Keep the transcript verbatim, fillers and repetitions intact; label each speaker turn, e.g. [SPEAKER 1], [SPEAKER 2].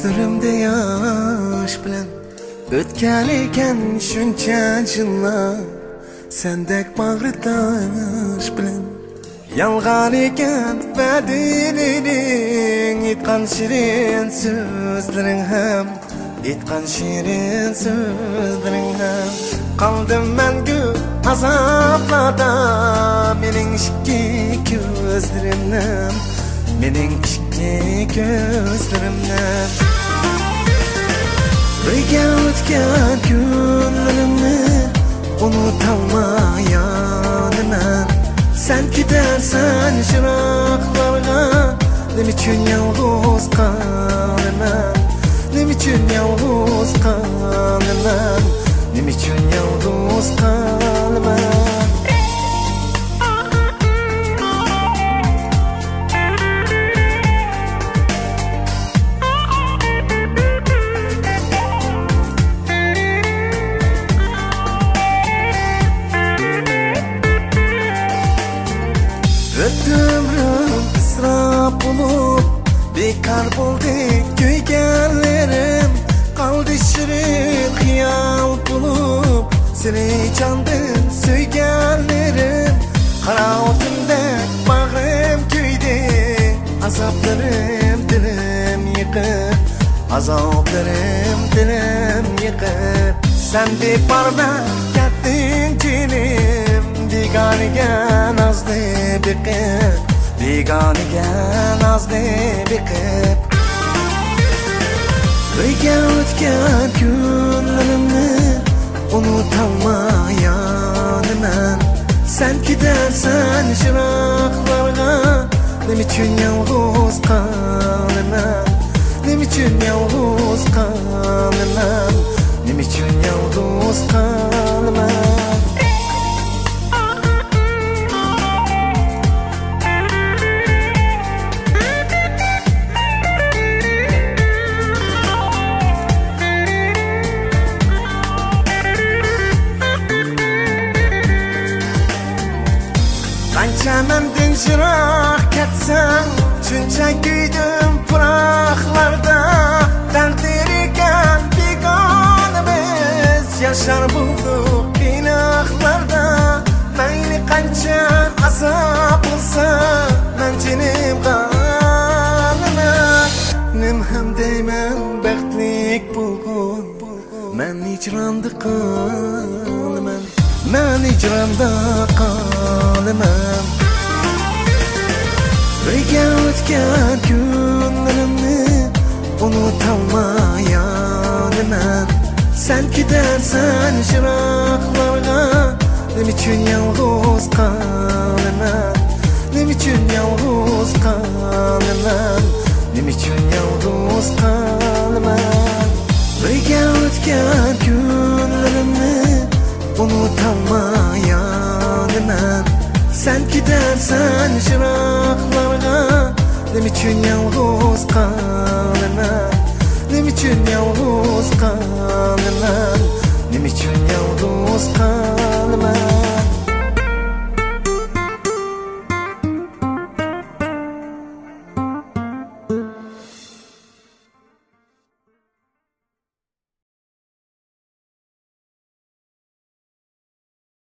[SPEAKER 1] Gözlerimde yaş bilen ötken eken şuncha yıllar, sendek bağrıdaş bilen yalgan eken bedenining aytgan şirin sözlerin hem aytgan şirin sözlerin hem qaldım mengü azaplarda mening ishki gözlerimden mening ishki gözlerimden birga o'tgan kunlarimni unutolmayapman. Sen gidersen jiroqlarga nima uchun yolg'iz qolaman, nima uchun yolg'iz qolaman, nima uchun yolg'iz qolaman. Ömrüm israf olup bekar buldu kuyganlarim, qaldi shirin xiyol bulup seni candın suyganlarim. Qara o'tindek bag'rim kuydi, azoblarim dilim yiqib, azoblarim dilim yiqib. Sen beparva ketding jinim, beganiga nazlı biqib, beganiga nazlı biqib. Birga o'tgan kunlarimni unutolmayapman. Sen gidersen jiroqlarga nima uchun yolg'iz qolaman, nima uchun yolg'iz qolaman, nima uchun yolg'iz qolaman. Qancha mendin jiroq ketsang, shuncha kuydim puroqlarda. Taqdir ekan begonamiz, yashar bo'ldik qiynoqlarda. Mayli qancha azob bo'lsa, men jinim qolaman. Nim ham deyman baxtlik bo'lgun, men hijronda qolaman, men hijronda qolaman. Birga o'tgan kunlarimni unutolmayapman. Sen gidersen jiroqlarga nima uchun yolg'iz qolaman, nima uchun yolg'iz qolaman, nima uchun yolg'iz qolaman. Birga o'tgan kunlarimni unutolmayapman. Sen gidersen jiroqlarga nima uchun yolg'iz qolaman, nima uchun yolg'iz qolaman, nima uchun yolg'iz qolaman.